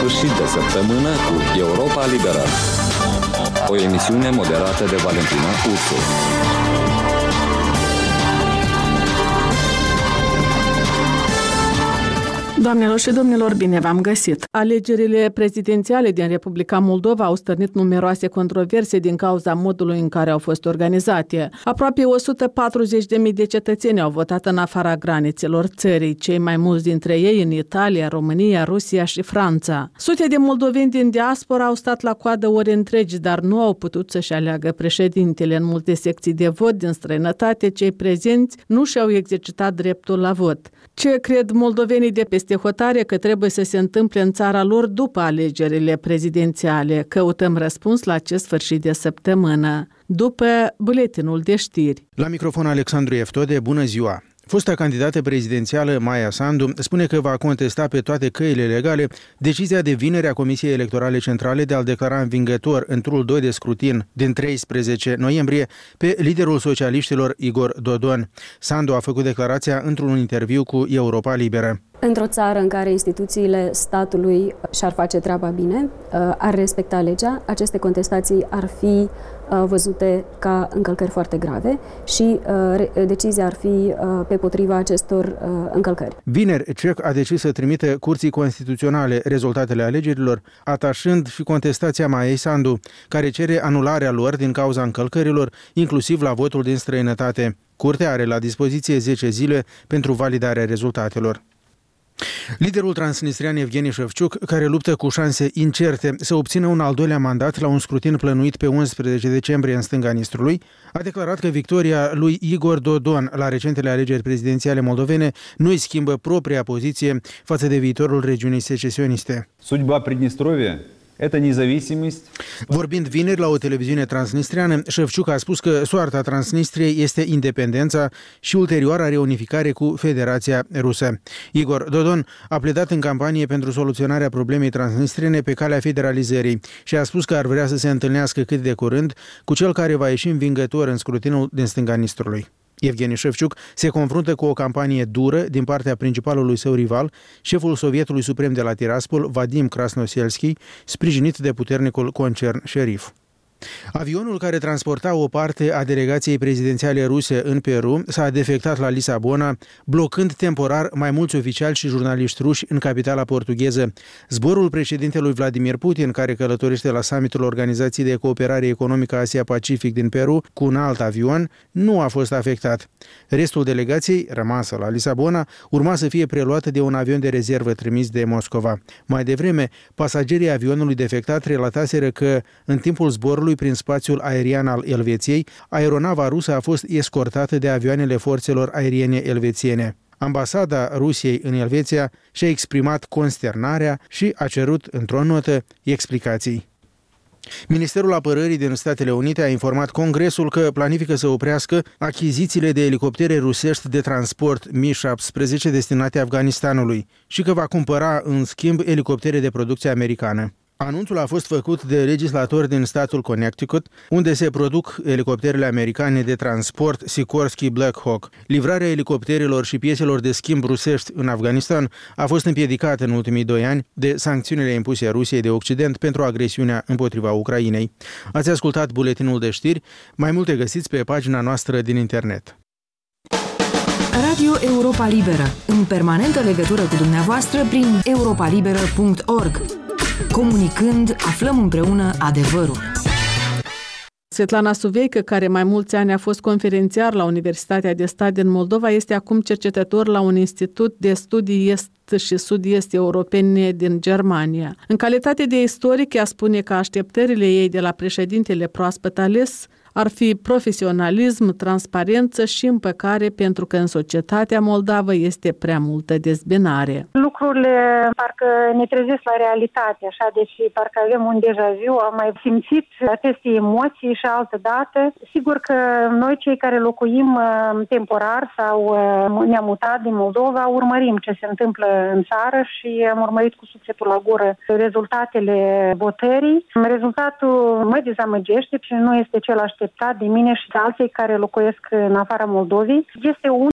sfârșit de săptămână cu Europa Liberă. O emisiune moderată de Valentina Ursu. Doamnelor și domnilor, bine v-am găsit! Alegerile prezidențiale din Republica Moldova au stârnit numeroase controverse din cauza modului în care au fost organizate. Aproape 140.000 de cetățeni au votat în afara granițelor țării, cei mai mulți dintre ei în Italia, România, Rusia și Franța. Sute de moldoveni din diaspora au stat la coadă ore întregi, dar nu au putut să-și aleagă președintele. În multe secții de vot din străinătate, cei prezenți nu și-au exercitat dreptul la vot. Ce cred moldovenii de peste hotare că trebuie să se întâmple în țara lor după alegerile prezidențiale? Căutăm răspuns la acest sfârșit de săptămână, după buletinul de știri. La microfon Alexandru Eftode, bună ziua! Fosta candidată prezidențială, Maia Sandu, spune că va contesta pe toate căile legale decizia de vineri a Comisiei Electorale Centrale de a-l declara învingător în turul 2 de scrutin din 13 noiembrie pe liderul socialiștilor Igor Dodon. Sandu a făcut declarația într-un interviu cu Europa Liberă. Într-o țară în care instituțiile statului și-ar face treaba bine, ar respecta legea, aceste contestații ar fi văzute ca încălcări foarte grave și decizia ar fi pe potriva acestor încălcări. Vineri, CEC a decis să trimite Curții Constituționale rezultatele alegerilor, atașând și contestația Maiei Sandu, care cere anularea lor din cauza încălcărilor, inclusiv la votul din străinătate. Curtea are la dispoziție 10 zile pentru validarea rezultatelor. Liderul transnistrian Evgeni Șevciuc, care luptă cu șanse incerte să obțină un al doilea mandat la un scrutin plănuit pe 11 decembrie în stânga Nistrului, a declarat că victoria lui Igor Dodon la recentele alegeri prezidențiale moldovene nu îi schimbă propria poziție față de viitorul regiunii secesioniste. Судьба Приднестровья это независимость. Vorbind vineri la o televiziune transnistriană, Șevciuc a spus că soarta Transnistriei este independența și ulterioara reunificare cu Federația Rusă. Igor Dodon a pledat în campanie pentru soluționarea problemei transnistriene pe calea federalizării și a spus că ar vrea să se întâlnească cât de curând cu cel care va ieși învingător în scrutinul din stânga Nistrului. Evgeni Șevciuc se confruntă cu o campanie dură din partea principalului său rival, șeful Sovietului Suprem de la Tiraspol, Vadim Krasnoselski, sprijinit de puternicul concern șerif. Avionul care transporta o parte a delegației prezidențiale ruse în Peru s-a defectat la Lisabona, blocând temporar mai mulți oficiali și jurnaliști ruși în capitala portugheză. Zborul președintelui Vladimir Putin, care călătorește la summitul Organizației de Cooperare Economică Asia-Pacific din Peru cu un alt avion, nu a fost afectat. Restul delegației, rămasă la Lisabona, urma să fie preluată de un avion de rezervă trimis de Moscova. Mai devreme, pasagerii avionului defectat relataseră că, în timpul zborului prin spațiul aerian al Elveției, aeronava rusă a fost escortată de avioanele forțelor aeriene elvețiene. Ambasada Rusiei în Elveția și-a exprimat consternarea și a cerut, într-o notă, explicații. Ministerul Apărării din Statele Unite a informat Congresul că planifică să oprească achizițiile de elicoptere rusești de transport Mi-17 destinate Afganistanului și că va cumpăra, în schimb, elicoptere de producție americană. Anunțul a fost făcut de legislatori din statul Connecticut, unde se produc elicopterele americane de transport Sikorsky Black Hawk. Livrarea elicopterelor și pieselor de schimb rusești în Afganistan a fost împiedicată în ultimii 2 ani de sancțiunile impuse Rusiei de Occident pentru agresiunea împotriva Ucrainei. Ați ascultat buletinul de știri, mai multe găsiți pe pagina noastră din internet. Radio Europa Liberă, în permanentă legătură cu dumneavoastră prin europalibera.org. Comunicând, aflăm împreună adevărul. Svetlana Suveică, care mai mulți ani a fost conferențiar la Universitatea de Stat din Moldova, este acum cercetător la un institut de studii est și sud-est europene din Germania. În calitate de istoric, ea spune că așteptările ei de la președintele proaspăt ales ar fi profesionalism, transparență și împăcare, pentru că în societatea moldavă este prea multă dezbinare. Lucrurile parcă ne trezesc la realitate, așa, deci parcă avem un deja vu, am mai simțit aceste emoții și altă dată. Sigur că noi, cei care locuim temporar sau ne-am mutat din Moldova, urmărim ce se întâmplă în țară și am urmărit cu sufletul la gură rezultatele votării. Rezultatul mă dezamăgește și nu este cel așteptat de mine și de alții care locuiesc în afara Moldovei. Este